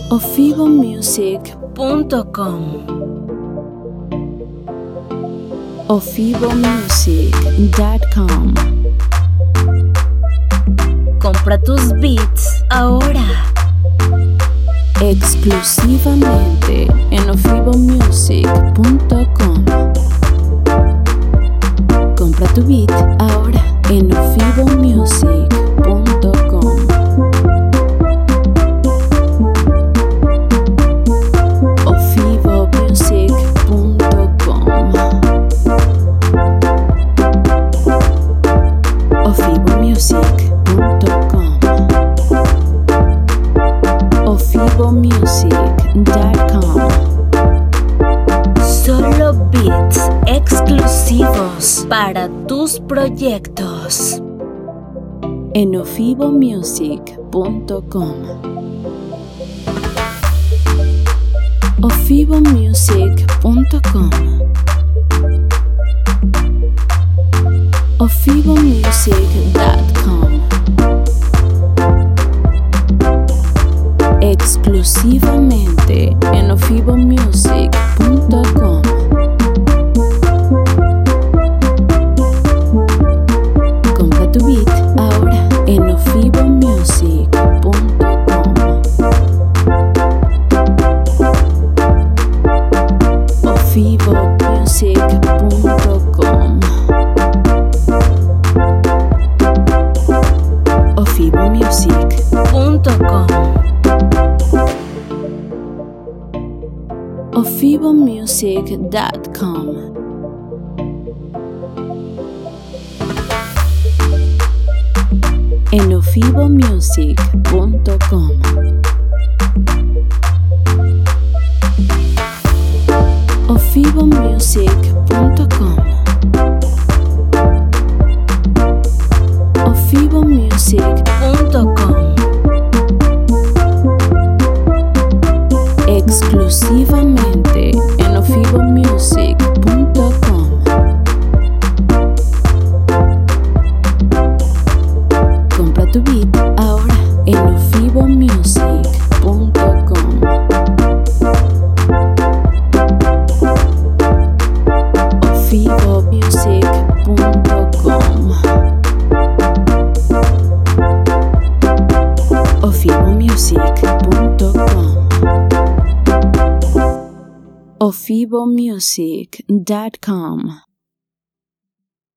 ofibomusic.com. ofibomusic.com. Compra tus beats ahora. Exclusivamente en ofibomusic.com. Compra tu beat ahora en ofibomusic.com. ofibomusic.com. ofibomusic.com. ofibomusic.com. Solo beats exclusivos para tus proyectos en ofibomusic.com. ofibomusic.com. ofibomusic.com. Exclusivamente en ofibomusic.com. Compra tu beat ahora en ofibomusic.com. ofibomusic.com. ofibomusic.com. ofibomusic.com. En ofibomusic.com. ofibomusic.com. ofibomusic.com. Exclusivamente en ofibomusic.com. Compra tu beat ahora en ofibomusic.com. ofibomusic.com. ofibomusic.com. ofibomusic.com.